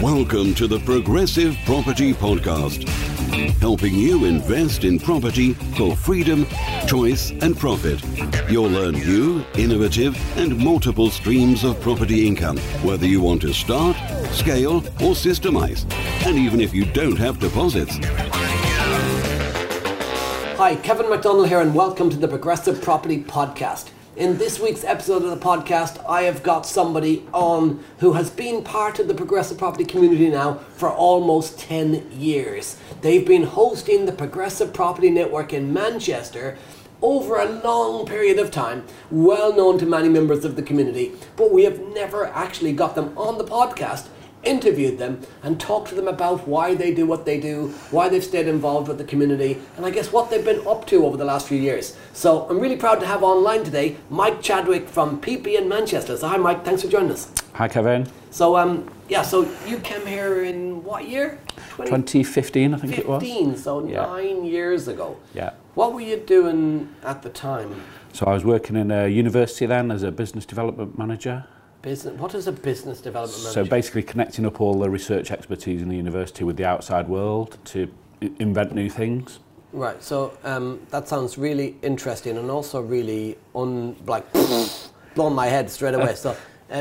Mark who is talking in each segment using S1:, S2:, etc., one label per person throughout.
S1: Welcome to the Progressive Property Podcast, helping you invest in property for freedom, choice and profit. You'll learn new, innovative and multiple streams of property income, whether you want to start, scale or systemize, and even if you don't have deposits.
S2: Hi, Kevin McDonald here and welcome to the Progressive Property Podcast. In this week's episode of the podcast, I have got somebody on who has been part of the Progressive Property community now for almost 10 years. They've been hosting the Progressive Property Network in Manchester over a long period of time, well known to many members of the community, but we have never actually got them on the podcast, interviewed them and talked to them about why they do what they do, why they've stayed involved with the community, and I guess what they've been up to over the last few years. So I'm really proud to have online today Mike Chadwick from PP in Manchester. So hi Mike, thanks for joining us.
S3: Hi Kevin.
S2: So so you came here in what year?
S3: 2015 I think it was.
S2: 15, so 9 years ago.
S3: Yeah.
S2: What were you doing at the time?
S3: So I was working in a university then as a business development manager.
S2: What is a business development manager?
S3: So basically connecting up all the research expertise in the university with the outside world to invent new things.
S2: Right, so that sounds really interesting and also really blown my head straight away. So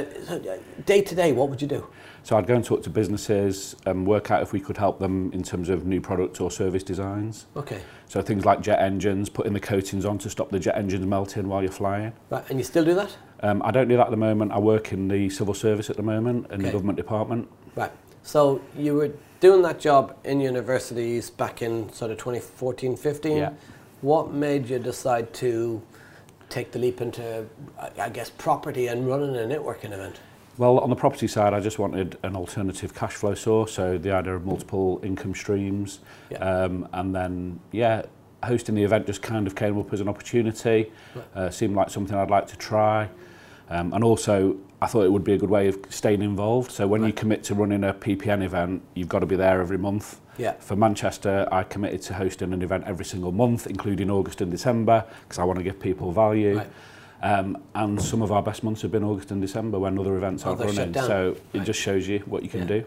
S2: day to day, what would you do?
S3: So I'd go and talk to businesses and work out if we could help them in terms of new product or service designs.
S2: Okay.
S3: So things like jet engines, putting the coatings on to stop the jet engines melting while you're flying.
S2: Right, and you still do that?
S3: I don't do that at the moment. I work in the civil service at the moment in the government department.
S2: Right. So you were doing that job in universities back in sort of 2014, 15.
S3: Yeah.
S2: What made you decide to take the leap into, I guess, property and running a networking event?
S3: Well, on the property side, I just wanted an alternative cash flow source, so the idea of multiple income streams.
S2: Yeah.
S3: And then, hosting the event just kind of came up as an opportunity, seemed like something I'd like to try. And also, I thought it would be a good way of staying involved. So when you commit to running a PPN event, you've got to be there every month.
S2: Yeah.
S3: For Manchester, I committed to hosting an event every single month, including August and December, because I want to give people value.
S2: Right.
S3: And some of our best months have been August and December when other events aren't running. So it just shows you what you can do.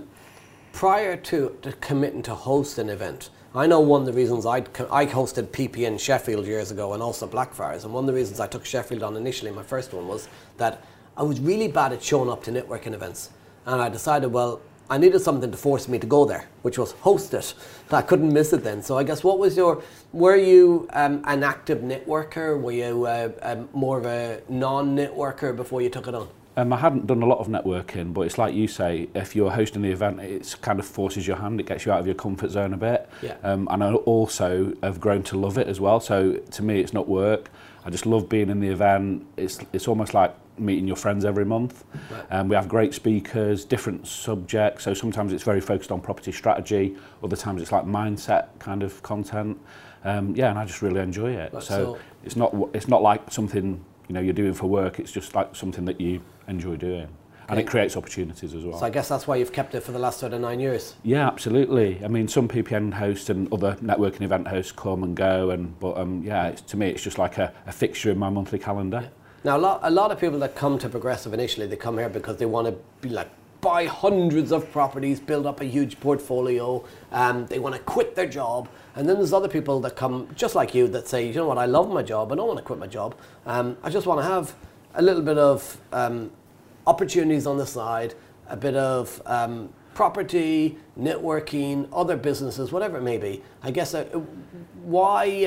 S2: Prior to committing to host an event, I know one of the reasons I hosted PP in Sheffield years ago and also Blackfriars, and one of the reasons I took Sheffield on initially, my first one, was that I was really bad at showing up to networking events, and I decided, well, I needed something to force me to go there, which was host it. I couldn't miss it then. So I guess were you an active networker? Were you more of a non-networker before you took it on?
S3: I hadn't done a lot of networking, but it's like you say, if you're hosting the event, it kind of forces your hand, it gets you out of your comfort zone a bit.
S2: Yeah.
S3: And I also have grown to love it as well. So to me, it's not work. I just love being in the event. It's almost like meeting your friends every month.
S2: Right.
S3: We have great speakers, different subjects. So sometimes it's very focused on property strategy. Other times it's like mindset kind of content. And I just really enjoy it.
S2: Right,
S3: so it's not like something you're doing for work. It's just like something that you enjoy doing. And it creates opportunities as well.
S2: So I guess that's why you've kept it for the last sort of 9 years.
S3: Yeah, absolutely. I mean, some PPN hosts and other networking event hosts come and go, but to me, it's just like a fixture in my monthly calendar.
S2: Yeah. Now, a lot of people that come to Progressive initially, they come here because they want to buy hundreds of properties, build up a huge portfolio, they want to quit their job. And then there's other people that come just like you that say, you know what, I love my job, I don't want to quit my job. I just want to have a little bit of opportunities on the side, a bit of property, networking, other businesses, whatever it may be. I guess why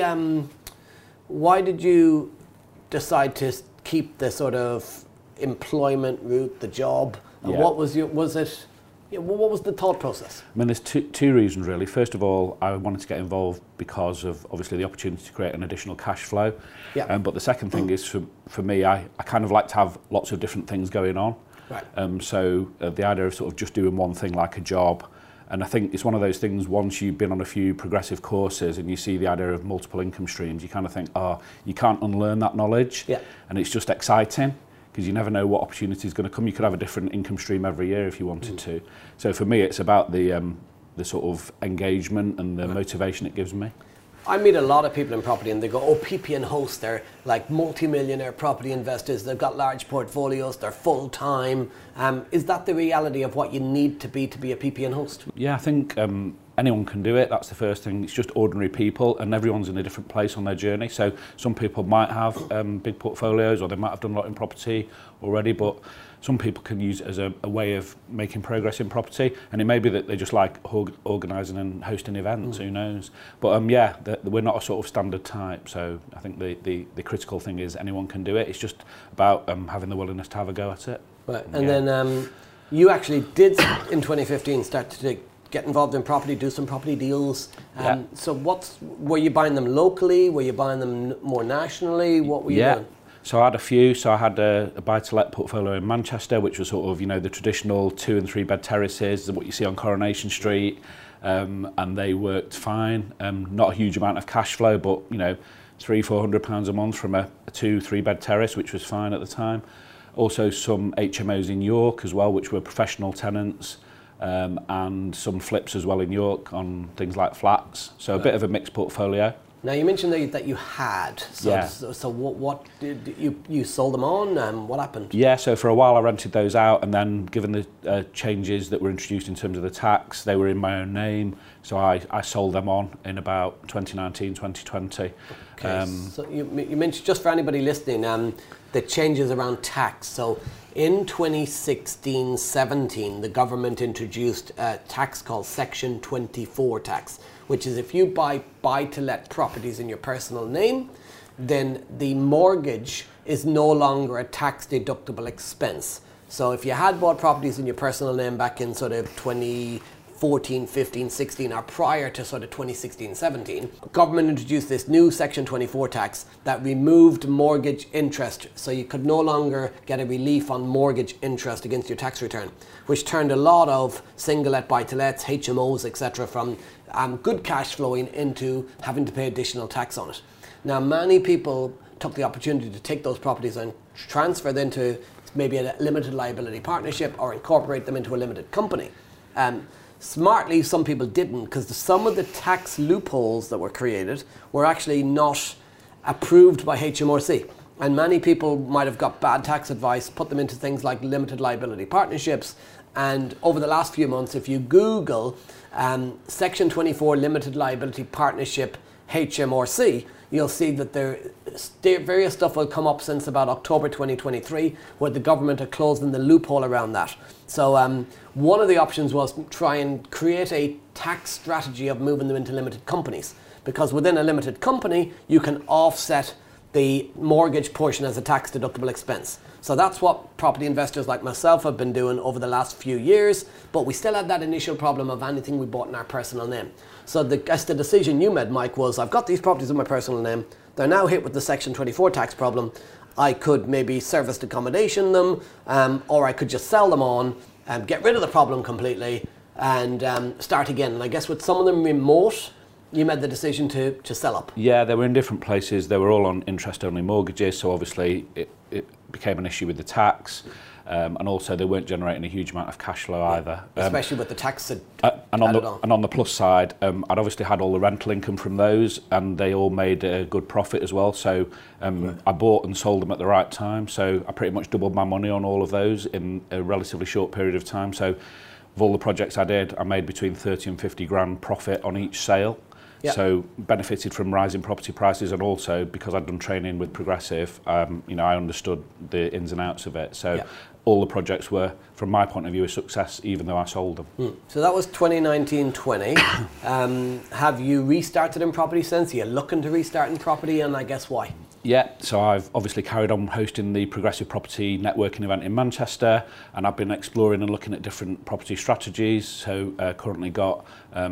S2: did you decide to keep the sort of employment route, the job? And what was what was the thought process?
S3: I mean, there's two reasons really. First of all, I wanted to get involved because of obviously the opportunity to create an additional cash flow.
S2: Yeah.
S3: But the second thing is for me, I kind of like to have lots of different things going on.
S2: Right.
S3: So the idea of sort of just doing one thing like a job, and I think it's one of those things, once you've been on a few progressive courses and you see the idea of multiple income streams, you kind of think, you can't unlearn that knowledge.
S2: Yeah.
S3: And it's just exciting, because you never know what opportunity is going to come. You could have a different income stream every year if you wanted to. So for me, it's about the sort of engagement and the motivation it gives me.
S2: I meet a lot of people in property and they go, oh, PPN hosts, they're like multi-millionaire property investors, they've got large portfolios, they're full-time. Is that the reality of what you need to be a PPN host?
S3: Yeah, I think anyone can do it. That's the first thing. It's just ordinary people, and everyone's in a different place on their journey. So some people might have big portfolios, or they might have done a lot in property already, but some people can use it as a way of making progress in property, and it may be that they just like organising and hosting events, who knows. But we're not a sort of standard type, so I think the critical thing is anyone can do it. It's just about having the willingness to have a go at it.
S2: Right, and then you actually did, in 2015, start to get involved in property, do some property deals. So were you buying them locally? Were you buying them more nationally? What were you doing?
S3: So I had a few. So I had a buy-to-let portfolio in Manchester, which was sort of, the traditional 2 and 3 bed terraces, what you see on Coronation Street, and they worked fine. Not a huge amount of cash flow, but £300-400 a month from a 2-3 bed terrace, which was fine at the time. Also some HMOs in York as well, which were professional tenants, and some flips as well in York on things like flats. So a bit of a mixed portfolio.
S2: Now you mentioned that you had. So what did you sold them on? What happened?
S3: Yeah, so for a while I rented those out, and then given the changes that were introduced in terms of the tax, they were in my own name. So I sold them on in about 2019, 2020.
S2: Okay. So you mentioned, just for anybody listening, the changes around tax. So in 2016-17, the government introduced a tax called Section 24 tax, which is if you buy-to-let properties in your personal name, then the mortgage is no longer a tax-deductible expense. So if you had bought properties in your personal name back in sort of 2014, 15, 16, or prior to sort of 2016, 17, government introduced this new Section 24 tax that removed mortgage interest. So you could no longer get a relief on mortgage interest against your tax return, which turned a lot of single-let buy-to-lets, HMOs, etc., from good cash flowing into having to pay additional tax on it. Now, many people took the opportunity to take those properties and transfer them into maybe a limited liability partnership or incorporate them into a limited company. Smartly, some people didn't, because some of the tax loopholes that were created were actually not approved by HMRC. And many people might have got bad tax advice, put them into things like limited liability partnerships. And over the last few months, if you Google Section 24 Limited Liability Partnership HMRC, you'll see that various stuff will come up since about October 2023, where the government are closing the loophole around that. So one of the options was to try and create a tax strategy of moving them into limited companies, because within a limited company, you can offset the mortgage portion as a tax deductible expense. So that's what property investors like myself have been doing over the last few years, but we still had that initial problem of anything we bought in our personal name. So the decision you made, Mike, was I've got these properties in my personal name, they're now hit with the Section 24 tax problem. I could maybe serviced accommodation them, or I could just sell them on, get rid of the problem completely, and start again. And I guess with some of them remote, you made the decision to sell up.
S3: Yeah, they were in different places. They were all on interest-only mortgages, so obviously it became an issue with the tax, and also they weren't generating a huge amount of cash flow either.
S2: Especially with the tax
S3: and on the plus side, I'd obviously had all the rental income from those, and they all made a good profit as well. So I bought and sold them at the right time. So I pretty much doubled my money on all of those in a relatively short period of time. So of all the projects I did, I made between 30 and 50 grand profit on each sale. Yep. So benefited from rising property prices, and also because I'd done training with Progressive, I understood the ins and outs of it. So all the projects were, from my point of view, a success, even though I sold them.
S2: So that was 2019-20. Have you restarted in property since? Are you looking to restart in property, and I guess why?
S3: Yeah, so I've obviously carried on hosting the Progressive Property networking event in Manchester, and I've been exploring and looking at different property strategies. So currently got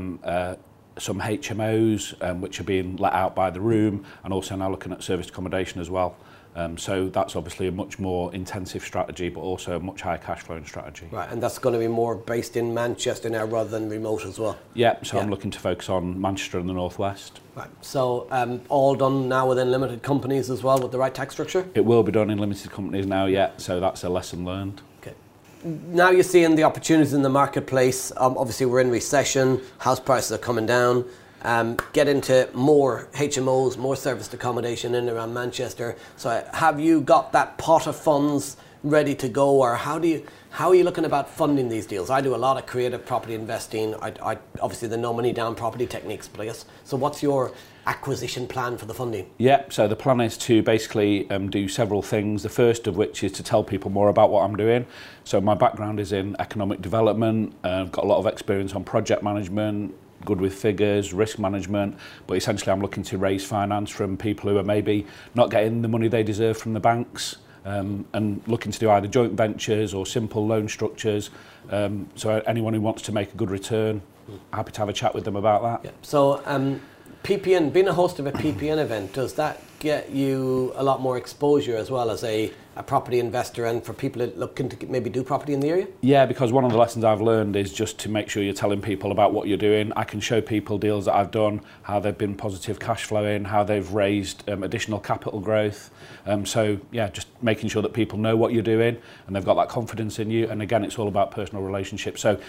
S3: some HMOs which are being let out by the room, and also now looking at serviced accommodation as well. So that's obviously a much more intensive strategy, but also a much higher cash flowing strategy.
S2: Right, and that's going to be more based in Manchester now rather than remote as well?
S3: Yeah, so I'm looking to focus on Manchester and the Northwest.
S2: Right, so all done now within limited companies as well with the right tax structure?
S3: It will be done in limited companies now, so that's a lesson learned.
S2: Okay. Now you're seeing the opportunities in the marketplace. Obviously we're in recession, house prices are coming down. get into more HMOs, more serviced accommodation in and around Manchester. So have you got that pot of funds ready to go, or how are you looking about funding these deals? I do a lot of creative property investing. I obviously the no money down property techniques place. So what's your acquisition plan for the funding?
S3: Yeah, so the plan is to basically do several things. The first of which is to tell people more about what I'm doing. So my background is in economic development. I've got a lot of experience on project management, good with figures, risk management, but essentially I'm looking to raise finance from people who are maybe not getting the money they deserve from the banks, and looking to do either joint ventures or simple loan structures. So anyone who wants to make a good return, happy to have a chat with them about that.
S2: Yeah. So PPN, being a host of a PPN event, does that get you a lot more exposure as well as a property investor, and for people that looking to maybe do property in the area?
S3: Yeah, because one of the lessons I've learned is just to make sure you're telling people about what you're doing. I can show people deals that I've done, how they've been positive cash flowing, how they've raised additional capital growth. So yeah, just making sure that people know what you're doing and they've got that confidence in you. And again, it's all about personal relationships. So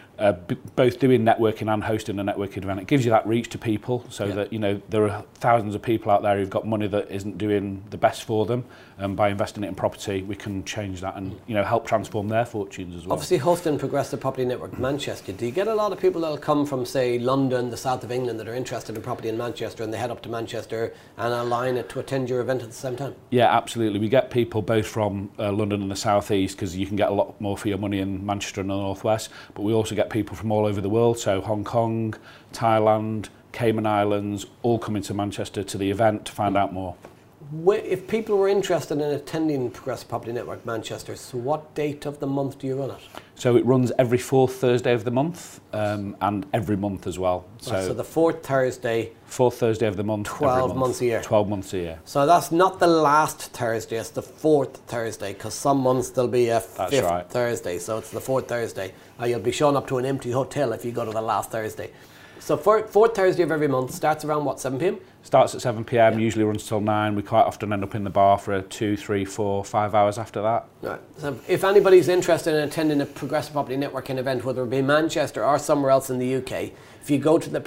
S3: both doing networking and hosting a networking event, it gives you that reach to people, so that, you know, there are thousands of people out there who've got money that isn't doing the best for them, and by investing it in property we can change that and, you know, help transform their fortunes as well.
S2: Obviously hosting Progressive Property Network Manchester, do you get a lot of people that'll come from, say, London, the south of England, that are interested in property in Manchester, and they head up to Manchester and align it to attend your event at the same time?
S3: Yeah, absolutely. We get people both from London and the south east, because you can get a lot more for your money in Manchester and the northwest, but we also get people from all over the world, so Hong Kong, Thailand, Cayman Islands, all coming to Manchester to the event to find out more.
S2: If people were interested in attending Progressive Property Network Manchester, so what date of the month do you run it?
S3: So it runs every fourth Thursday of the month, and every month as well.
S2: So the fourth Thursday.
S3: Fourth Thursday of the month.
S2: 12 months a year.
S3: 12 months a year.
S2: So that's not the last Thursday, it's the fourth Thursday, because some months there'll be a fifth Thursday, so it's the fourth Thursday. You'll be showing up to an empty hotel if you go to the last Thursday. So fourth Thursday of every month, starts around what, 7 p.m?
S3: Starts at 7 p.m, usually runs till 9. We quite often end up in the bar for 2, 3, 4, 5 hours after that. Right.
S2: So if anybody's interested in attending a Progressive Property Networking event, whether it be Manchester or somewhere else in the UK, if you go to the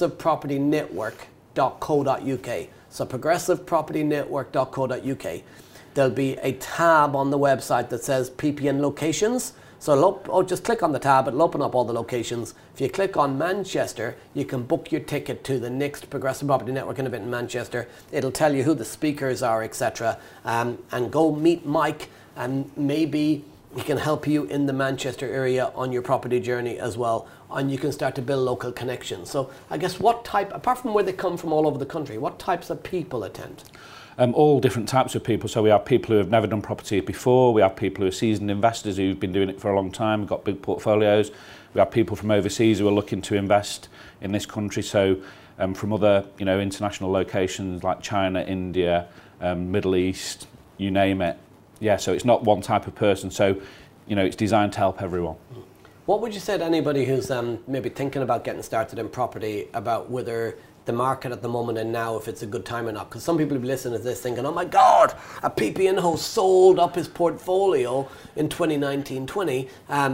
S2: progressivepropertynetwork.co.uk, so progressivepropertynetwork.co.uk, there'll be a tab on the website that says PPN locations. So just click on the tab, it'll open up all the locations. If you click on Manchester, you can book your ticket to the next Progressive Property Networking event in Manchester. It'll tell you who the speakers are, etc. And go meet Mike, and maybe he can help you in the Manchester area on your property journey as well. And you can start to build local connections. So I guess apart from where they come from all over the country, what types of people attend?
S3: All different types of people. So we have people who have never done property before, we have people who are seasoned investors who've been doing it for a long time, got big portfolios, we have people from overseas who are looking to invest in this country, so from other, you know, international locations like China, India, Middle East, you name it. Yeah, so it's not one type of person, so, you know, it's designed to help everyone.
S2: What would you say to anybody who's maybe thinking about getting started in property, about whether the market at the moment and now, if it's a good time or not? Because some people will be listening to this thinking, oh my God, a PPN host sold up his portfolio in 2019-20.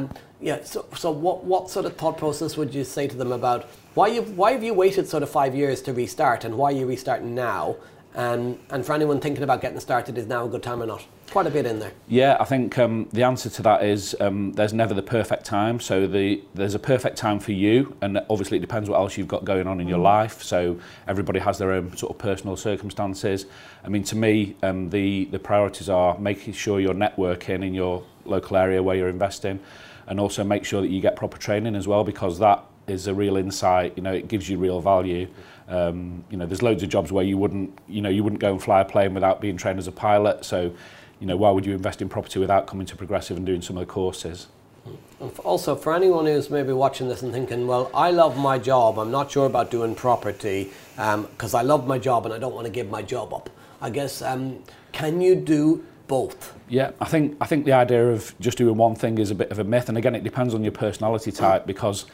S2: So what sort of thought process would you say to them about why have you waited sort of 5 years to restart, and why are you restarting now? And for anyone thinking about getting started, is now a good time or not? Quite a bit in there.
S3: Yeah, I think the answer to that is there's never the perfect time. So there's a perfect time for you, and obviously it depends what else you've got going on in your life. So everybody has their own sort of personal circumstances. I mean, to me, the priorities are making sure you're networking in your local area where you're investing, and also make sure that you get proper training as well, because that is a real insight. You know, it gives you real value. You know, there's loads of jobs where you wouldn't go and fly a plane without being trained as a pilot. So, you know, why would you invest in property without coming to Progressive and doing some of the courses?
S2: Also, for anyone who's maybe watching this and thinking, well, I love my job, I'm not sure about doing property because I love my job and I don't want to give my job up. I guess, can you do both?
S3: Yeah, I think the idea of just doing one thing is a bit of a myth, and again, it depends on your personality type, because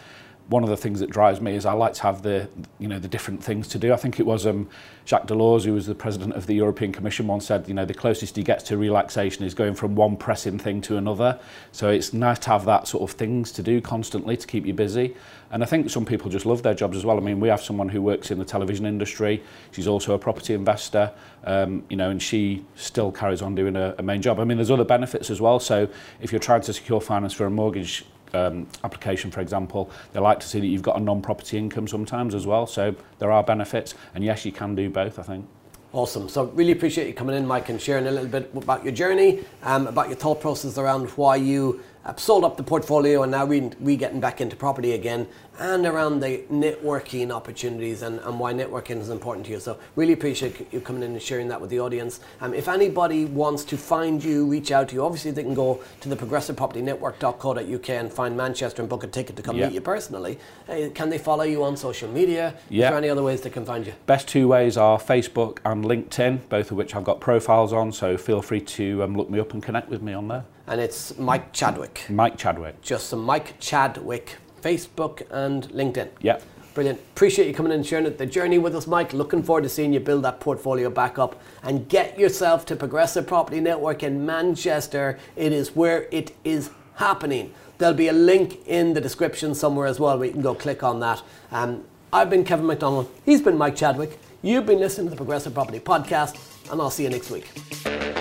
S3: one of the things that drives me is I like to have the different things to do. I think it was Jacques Delors, who was the president of the European Commission, once said, the closest he gets to relaxation is going from one pressing thing to another. So it's nice to have that sort of things to do constantly to keep you busy. And I think some people just love their jobs as well. I mean, we have someone who works in the television industry. She's also a property investor, and she still carries on doing a main job. I mean, there's other benefits as well. So if you're trying to secure finance for a mortgage application, for example, they like to see that you've got a non-property income sometimes as well. So there are benefits, and yes, you can do both, I think.
S2: Awesome. So really appreciate you coming in, Mike, and sharing a little bit about your journey, about your thought process around why you sold up the portfolio and now getting back into property again, and around the networking opportunities and why networking is important to you. So really appreciate you coming in and sharing that with the audience. If anybody wants to find you, reach out to you, obviously they can go to the progressivepropertynetwork.co.uk and find Manchester and book a ticket to come meet you personally. Can they follow you on social media?
S3: Yeah.
S2: Is there any other ways they can find you?
S3: Best two ways are Facebook and LinkedIn, both of which I've got profiles on, so feel free to look me up and connect with me on there.
S2: And it's Mike Chadwick.
S3: Mike Chadwick.
S2: Just some Mike Chadwick, Facebook and LinkedIn.
S3: Yeah.
S2: Brilliant. Appreciate you coming in and sharing the journey with us, Mike. Looking forward to seeing you build that portfolio back up and get yourself to Progressive Property Network in Manchester. It is where it is happening. There'll be a link in the description somewhere as well where you can go click on that. I've been Kevin McDonald. He's been Mike Chadwick. You've been listening to the Progressive Property Podcast, and I'll see you next week.